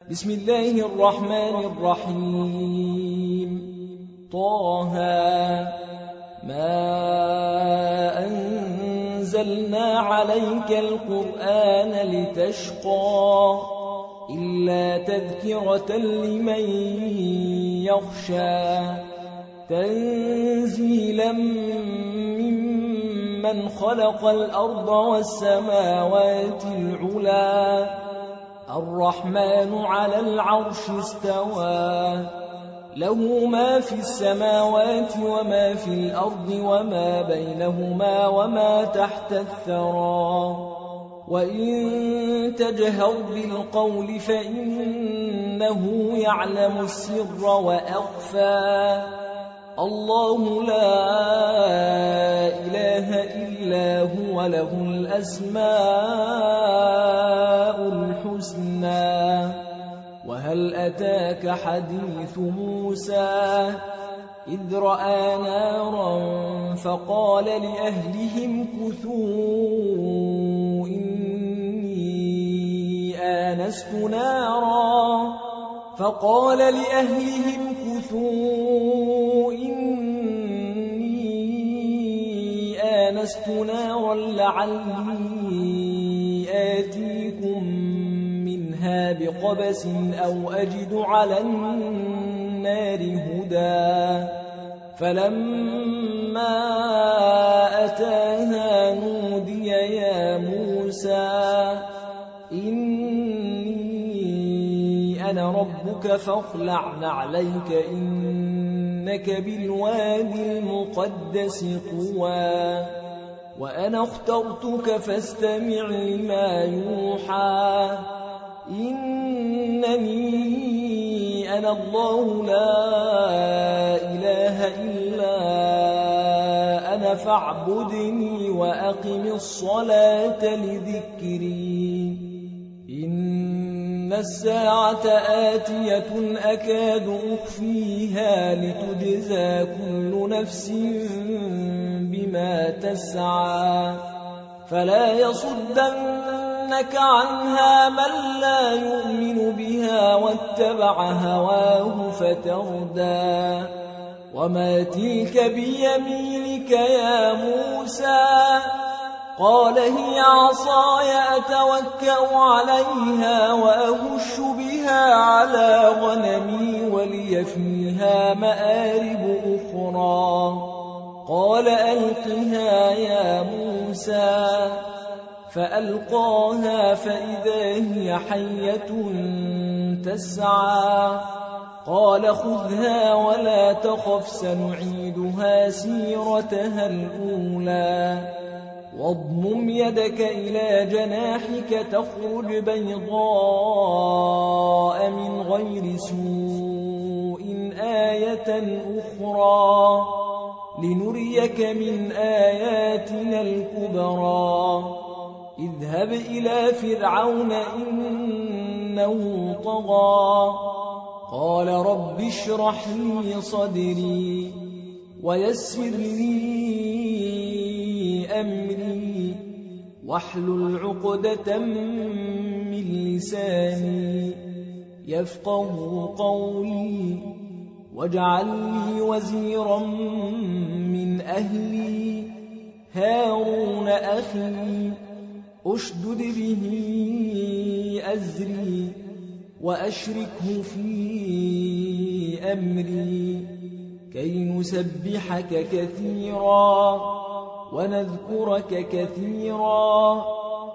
بسم الله الرحمن الرحيم. طه ما أنزلنا عليك القرآن لتشقى إلا تذكرة لمن يخشى تنزيلا ممن خلق الأرض والسماوات العلى الرحمن على العرش استوى له ما في السماوات وما في الأرض وما بينهما وما تحت الثرى وإن تجهر بالقول فإنه يعلم السر وأخفى الله لا إله إلا هو له الأسماء الحسنى وهل أتاك حديث موسى إذ رأى نارا فقال لأهلهم كثوا إني آنست نارا لعلي آتيكم منها بقبس أو أجد على النار هدى فلما أتاها نودي يا موسى إني أنا ربك فاخلع نعليك إنك بالوادي المقدس طوى وأنا اخترتك فاستمع لما يوحى إنني أنا الله لا إله إلا أنا فاعبدني وأقم الصلاة لذكري إن الساعة آتية أكاد أخفيها لتجزى كل نفس بما تسعى فلا يصدنك عنها من لا يؤمن بها واتبع هواه فتردى وما تلك بيمينك يا موسى قال هي عصاي أتوكأ عليها وأهش بها على غنمي ولي فيها مآرب أخرى قال ألقها يا موسى فألقاها فإذا هي حية تسعى قال خذها ولا تخف سنعيدها سيرتها الأولى واضمم يدك إلى جناحك تخرج بيضاء من غير سوء آية أخرى لنريك من آياتنا الكبرى اذهب إلى فرعون إنه طغى قال رب اشرح لي صدري ويسر لي أمري واحلل عقدة من لساني يفقه قولي واجعل لي وزيرا من أهلي هارون أخي أشدد به أزري وأشركه في أمري كي نسبحك كثيرا ونذكرك كثيرا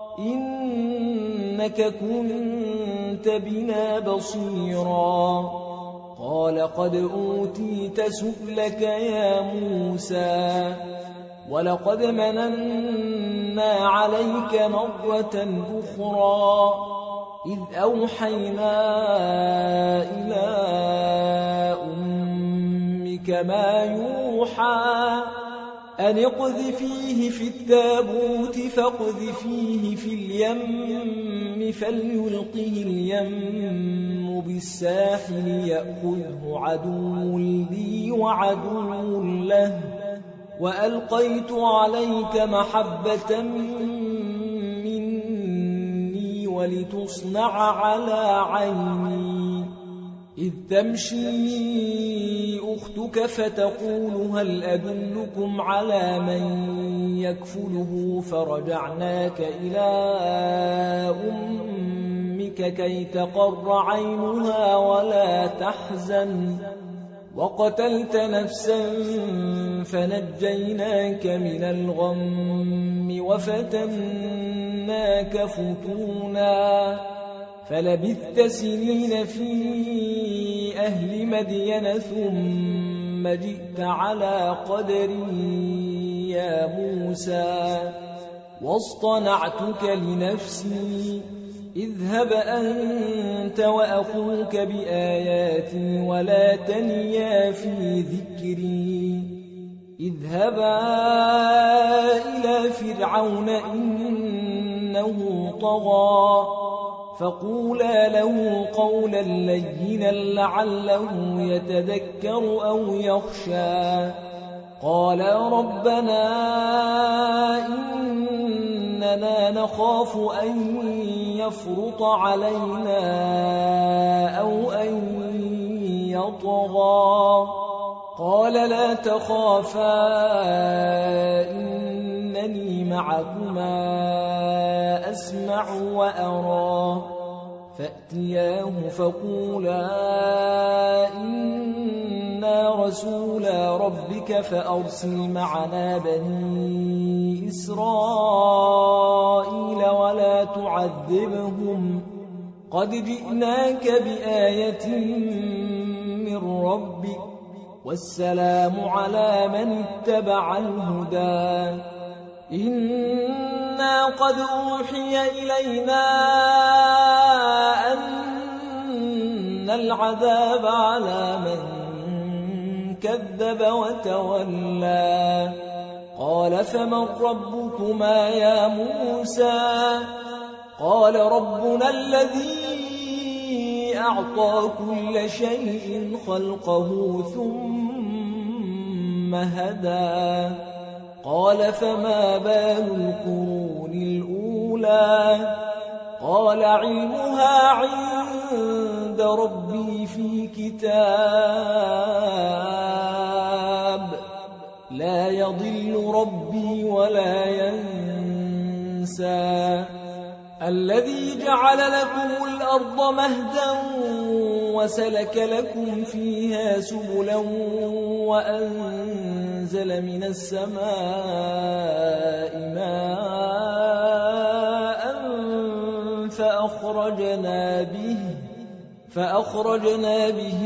إنك كنت بنا بصيرا قال قد أوتيت سؤلك يا موسى ولقد مننا عليك مرة أخرى إذ أوحينا إلى أمك ما يوحى أن اقذفيه في التابوت فاقذفيه في اليم فليلقه اليم بالساحل يأخذه عدو لي وعدو له وألقيت عليك محبة مني ولتصنع على عيني إذ تمشي أختك فتقول هل أدلكم على من يكفله فرجعناك إلى أمك كي تقر عينها ولا تحزن وقتلت نفسا فنجيناك من الغم وفتناك فتونا فلبثت سنين في أهل مدين ثم جئت على قدري يا موسى واصطنعتك لنفسي اذهب أنت وأخوك بآياتي ولا تنيا في ذكري اذهبا إلى فرعون إنه طغى فقولا له قولا لينا لعله يتذكر أو يخشى قال ربنا إننا نخاف أن يفرط علينا أو أن يطغى قال لا تخافا إنني معكما أسمع وأرى فأتياه فقولا إنا رسولا ربك فأرسل معنا بني إسرائيل ولا تعذبهم قد جئناك بآية من ربك والسلام على من اتبع الهدى إنا قد أوحي إلينا أن العذاب على من كذب وتولى قال فمن ربكما يا موسى قال ربنا الذي أعطى كل شيء خلقه ثم هدى قال فما بال القرون الأولى قال علمها عند ربي في كتاب لا يضل ربي ولا ينسى الذي جعل لكم الأرض مهدا وسلك لكم فيها سبلا وأنزل من السماء ماء فأخرجنا به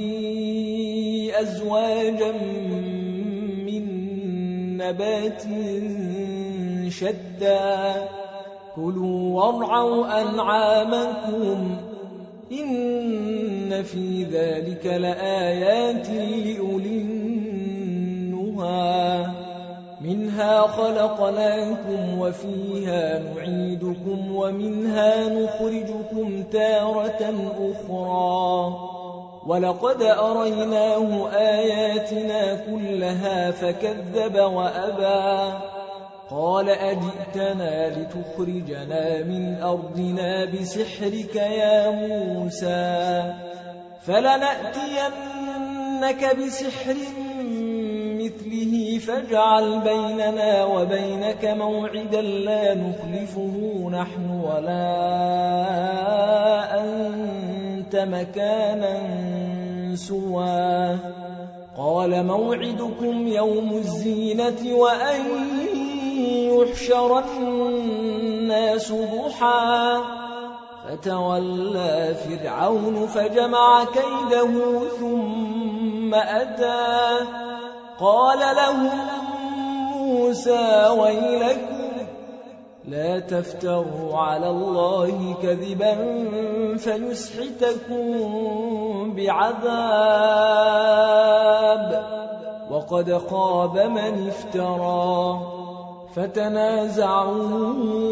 أزواجا من نبات شتى كلوا وارعوا أنعامكم إن في ذلك لآيات لأولي النهى منها خلقناكم وفيها نعيدكم ومنها نخرجكم تارة أخرى ولقد أريناه آياتنا كلها فكذب وأبى قال أجئتنا لتخرجنا من أرضنا بسحرك يا موسى فلنأتينك بسحر مثله فاجعل بيننا وبينك موعدا لا نخلفه نحن ولا أنت مكانا سوى قال موعدكم يوم الزينة وأن يحشر الناس ضحى فتولى فرعون فجمع كيده ثم أتى قال لهم موسى ويلكم لا تفتروا على الله كذبا فيسحتكم بعذاب وقد خاب من افترى فتنازعوا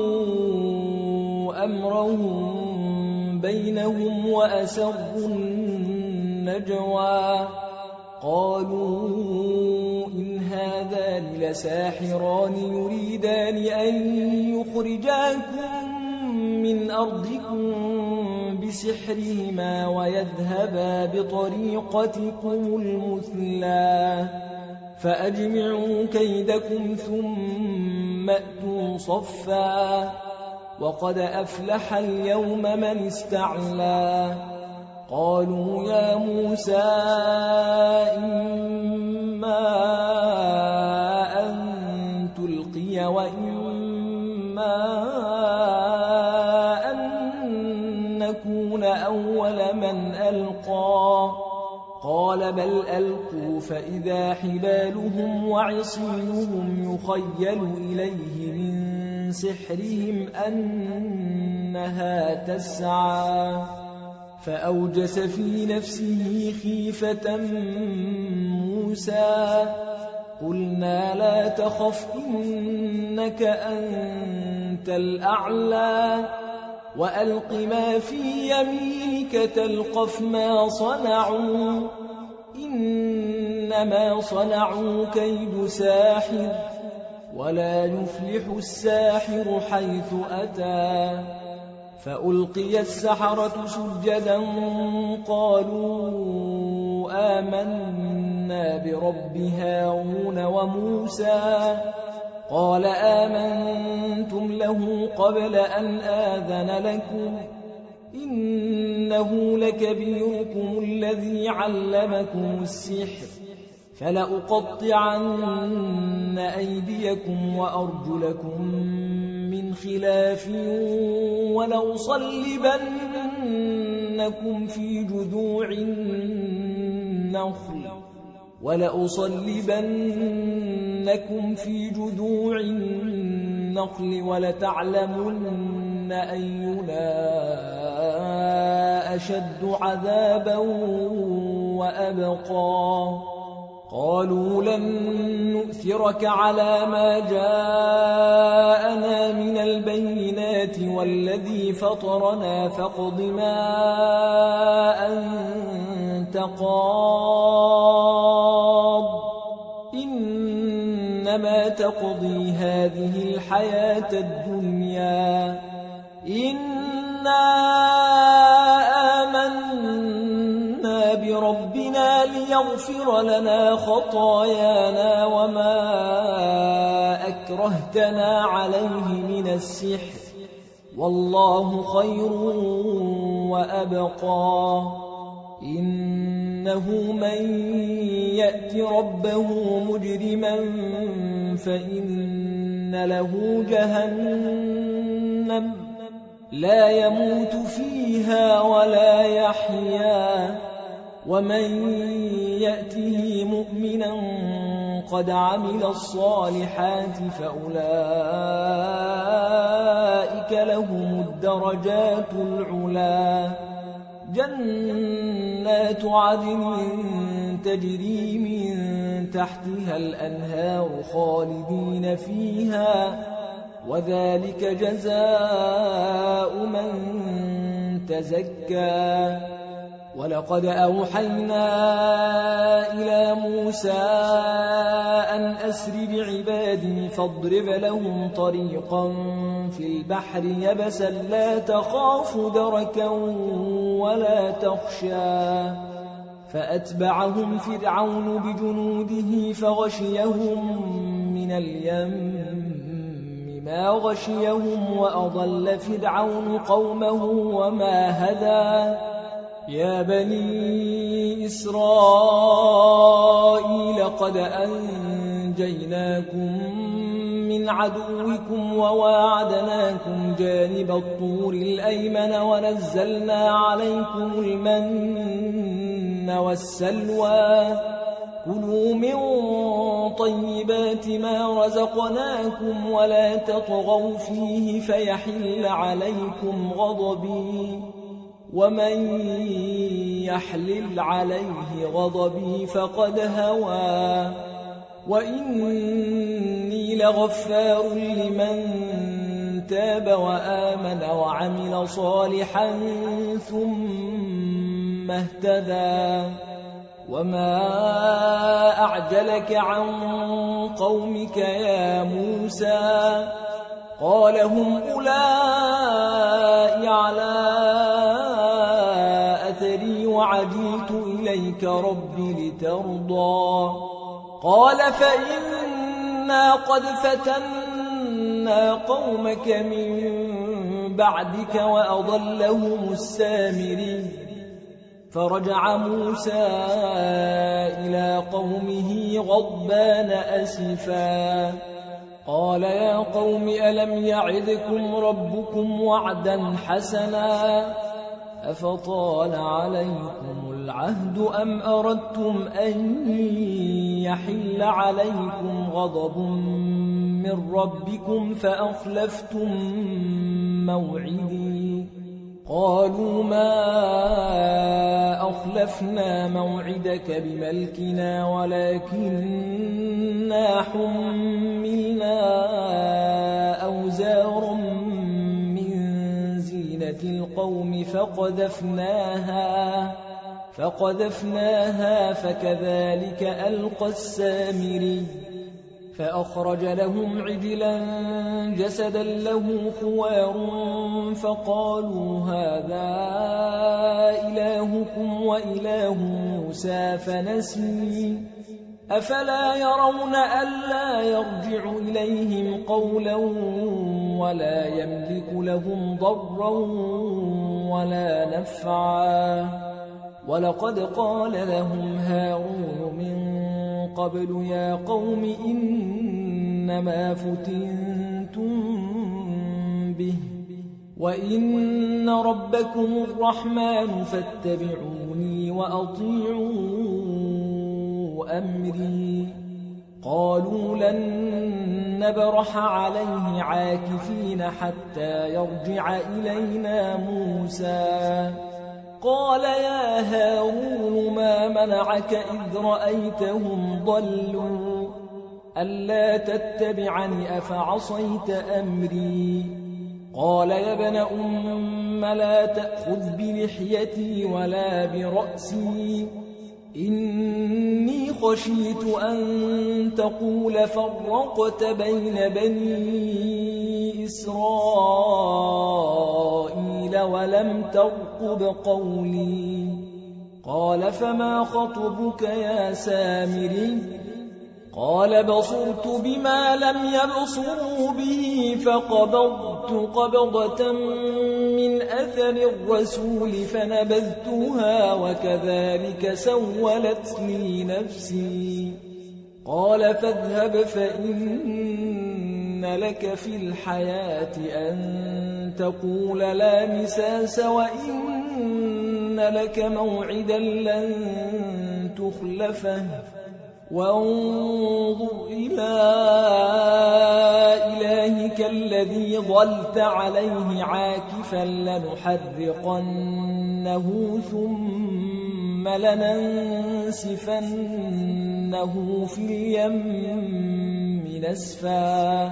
أمرهم بينهم وأسروا النجوى قالوا إن هذان لساحران يريدان أن يخرجاكم من أرضكم بسحرهما ويذهبا بطريقتكم المثلى فأجمعوا كيدكم ثم أتوا صفا وقد أفلح اليوم من استعلى قالوا يا موسى إما أن تلقي وإما أن نكون أول من ألقى قال بل ألقوا فإذا حبالهم وعصيهم يخيل إليه من سحرهم أنها تسعى فأوجس في نفسه خيفة موسى قلنا لا تخف إنك أنت الأعلى وألق ما في يمينك تلقف ما صنعوا إنما صنعوا كيد ساحر ولا يفلح الساحر حيث أتى فألقي السحرة سجدا قالوا آمنا برب هارون وموسى قال آمنتم له قبل أن آذن لكم إنه لكبيركم الذي علمكم السحر فلأقطعن أيديكم وأرجلكم من خلاف ولأصلبنكم في جذوع النخل ولتعلمن أينا أشد عذابا وأبقى قالوا لن نؤثرك على ما جاءنا من البينات والذي فطرنا فاقض ما أنت قاض إنما تقضي هذه الحياة الدنيا إنا آمنا بربنا ليغفر لنا خطايانا وما أكرهتنا عليه من السحر والله خير وأبقى إنه من يأت ربه مجرما فإن له جهنم لا يموت فيها ولا يحيا ومن يأته مؤمنا قد عمل الصالحات فأولئك لهم الدرجات العلا جنات عدن تجري من تحتها الأنهار خالدين فيها وذلك جزاء من تزكى ولقد أوحينا إلى موسى أن أسر بعبادي فاضرب لهم طريقا في البحر يبسا لا تخاف دركا ولا تخشى فأتبعهم فرعون بجنوده فغشيهم من اليم ما غشيهم وأضل فرعون قومه وما هدى يا بني إسرائيل قد أنجيناكم من عدوكم وواعدناكم جانب الطور الأيمن ونزلنا عليكم المن والسلوى كلوا من طيبات ما رزقناكم ولا تطغوا فيه فيحل عليكم غضبي ومن يحلل عليه غضبي فقد هوى وإني لغفار لمن تاب وآمن وعمل صالحا ثم اهتدى وما أعجلك عن قومك يا موسى قال هم أولئك على أثري وعجلت إليك رب لترضى قال فإنا قد فتنا قومك من بعدك وأضلهم السامري فرجع موسى إلى قومه غضبان أسفا قال يا قوم ألم يعدكم ربكم وعدا حسنا أفطال عليكم العهد أم أردتم أن يحل عليكم غضب من ربكم فأخلفتم موعدي قالوا ما أخلفنا موعدك بملكنا ولكننا حملنا أوزارا من زينة القوم فقذفناها فكذلك ألقى السامري فأخرج لهم عجلا جسدا له خوار فقالوا هذا إلهكم وإله موسى فنسي أفلا يرون ألا يرجع إليهم قولا ولا يملك لهم ضرا ولا نفعا ولقد قال لهم هارون من قبل يا قوم إنما فتنتم به وإن ربكم الرحمن فاتبعوني وأطيعوا أمري قالوا لن نبرح عليه عاكفين حتى يرجع إلينا موسى قال يا هارون ما منعك إذ رأيتهم ضلوا ألا تتبعني أفعصيت أمري قال يا ابن أم لا تأخذ بلحيتي ولا برأسي إني خشيت أن تقول فرقت بين بني إسرائيل ولم ترقب قولي قال فما خطبك يا سامري قال بصرت بما لم يبصروا به فقبضت قبضة من أثر الرسول فنبذتها وكذلك سولت لي نفسي قال فاذهب فإن لك في الحياة أن تقول لا مساس وإن لك موعدا لن تخلفه وانظر إلى إلهك الذي ظلت عليه عاكفا لنحرقنه ثم لننسفنه في اليم نسفا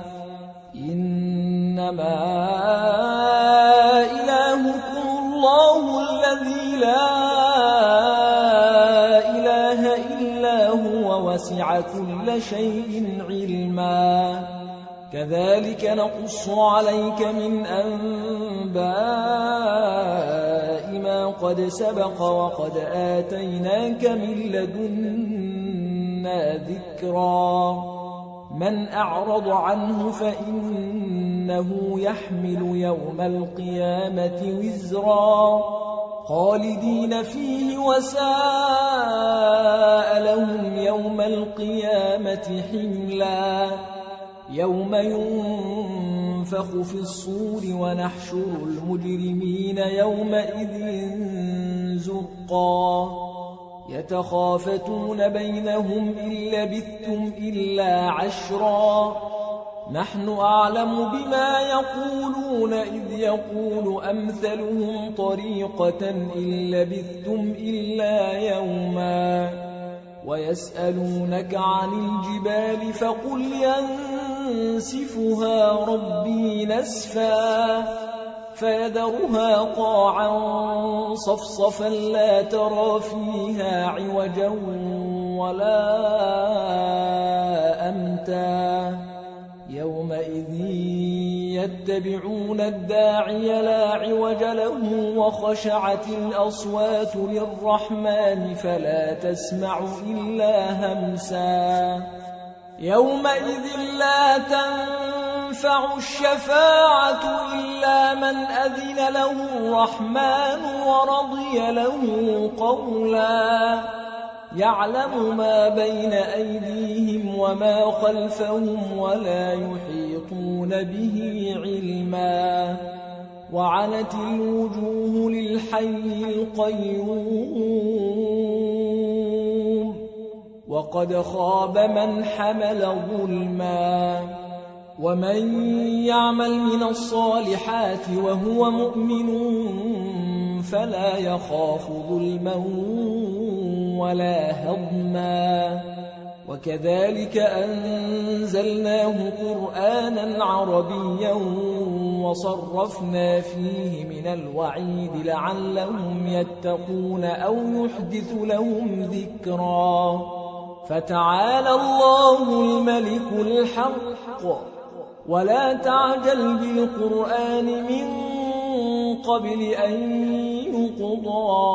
إنما إلهكم الله الذي لا إله إلا هو وسع كل شيء علما كذلك نقص عليك من أنباء ما قد سبق وقد آتيناك من لدنا ذكرا من أعرض عنه فإنه يحمل يوم القيامة وزرا خالدين فيه وساء لهم يوم القيامة حملا يوم ينفخ في الصور ونحشر المجرمين يومئذ زرقا يتخافتون بينهم إن لبثتم إلا عشرا نحن أعلم بما يقولون إذ يقول أمثلهم طريقة إن لبثتم إلا يوما ويسألونك عن الجبال فقل ينسفها ربي نسفا فيذرها قاعا صفصفا لا ترى فيها عوجا ولا أمتا يومئذ يتبعون الداعي لا عوج له وخشعت الأصوات للرحمن فلا تسمع إلا همسا يومئذ لا تنفع الشفاعة إلا من أذن له الرحمن ورضي له قولا يعلم ما بين أيديهم وما خلفهم ولا يحيطون به علما وعنت الوجوه للحي القيوم وقد خاب من حمل ظلما ومن يعمل من الصالحات وهو مؤمن فلا يخاف ظلما ولا هضما وكذلك أنزلناه قرآنا عربيا وصرفنا فيه من الوعيد لعلهم يتقون أو يحدث لهم ذكرا فتعالى الله الملك الحق ولا تعجل بالقرآن من قبل أن يقضى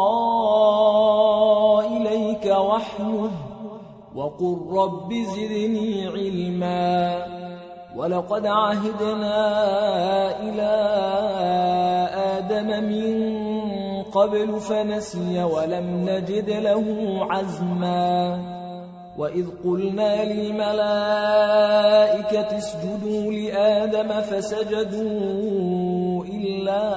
إليك وحيه وقل رب زدني علما ولقد عهدنا إلى آدم من قبل فنسي ولم نجد له عزما وإذ قلنا للملائكة اسجدوا لآدم فسجدوا إلا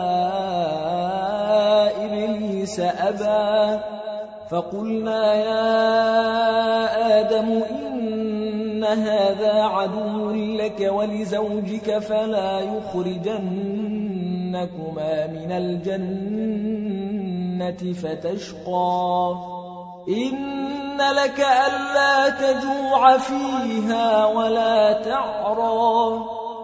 إبليس أبى فقلنا يا آدم إن هذا عدو لك ولزوجك فلا يخرجنكما من الجنة فتشقى إن لك ألا تجوع فيها ولا تعرى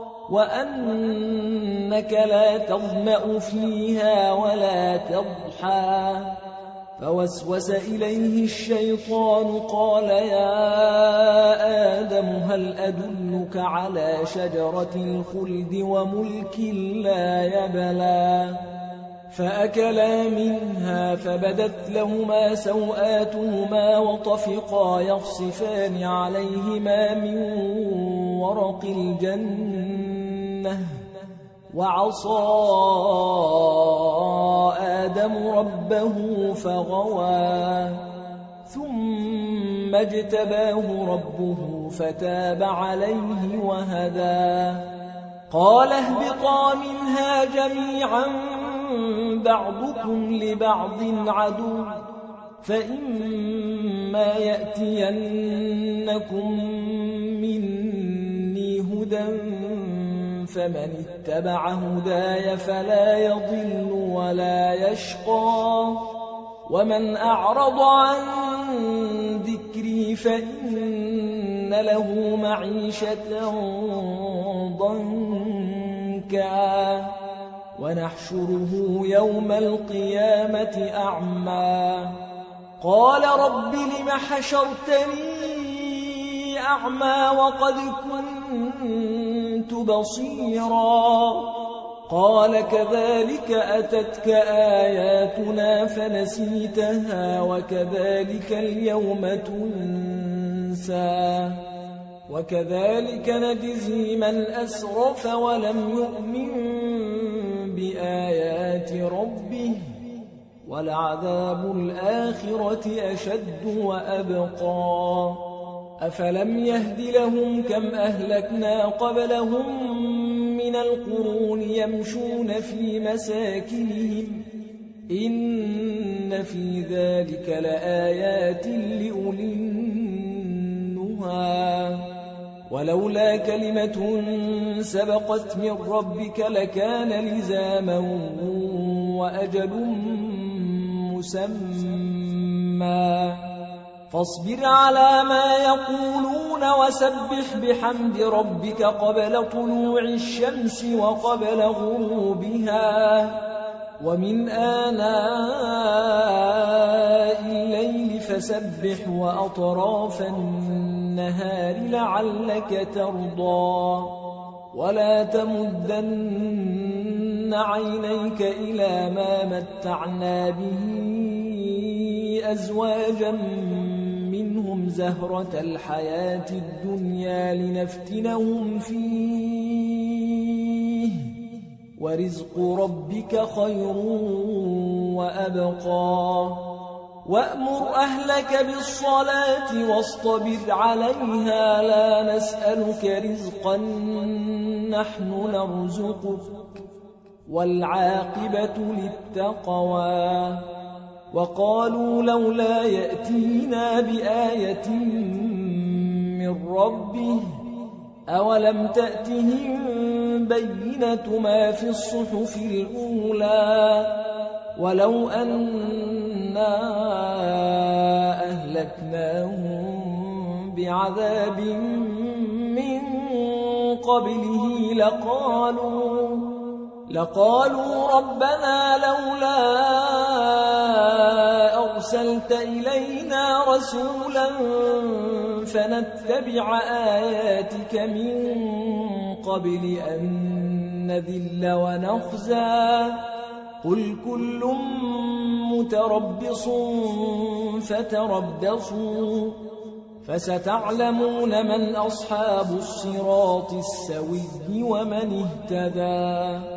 وأنك لا تظمأ فيها ولا تضحى فوسوس إليه الشيطان قال يا آدم هل أدلك على شجرة الخلد وملك لا يبلى فأكلا منها فبدت لهما سوآتهما وطفقا يخصفان عليهما من ورق الجنة وعصى آدم ربه فغوى ثم اجتباه ربه فتاب عليه وهدى قال اهبطا منها جميعا بعضكم لبعض عدو فإما يأتينكم مني هدى فمن اتبع هداي فلا يضل ولا يشقى ومن أعرض عن ذكري فإن له معيشة ضنكا ونحشره يوم القيامة أعمى قال رب لم حشرتني أعمى وقد كنت بصيرا قال كذلك أتتك آياتنا فنسيتها وكذلك اليوم تنسى وكذلك نجزي من أسرف ولم يؤمن بآيات ربه ولعذاب الآخرة أشد وأبقى أفلم يهد لهم كم أهلكنا قبلهم من القرون يمشون في مساكنهم إن في ذلك لآيات لأولي النهى ولولا كلمة سبقت من ربك لكان لزاما وأجل مسمى فاصبر على ما يقولون وسبح بحمد ربك قبل طلوع الشمس وقبل غروبها ومن آناء الليل فسبح وأطراف النهار لعلك ترضى ولا تمدن عينيك إلى ما متعنا به أزواجا منهم زهرة الحياة الدنيا لنفتنهم فيه ورزق ربك خير وأبقى وأمر أهلك بالصلاة واصطبر عليها لا نسألك رزقا نحن نرزقك والعاقبة للتقوى وقالوا لولا يأتينا بآية من ربه أولم تأتهم بينة ما في الصحف الأولى ولو أنا أهلكناهم بعذاب من قبله لقالوا ربنا لولا أرسلت إلينا رسولا فنتبع آياتك من قبل أن نذل ونخزى قل كل متربص فتربصوا فستعلمون من أصحاب الصراط السوي ومن اهتدى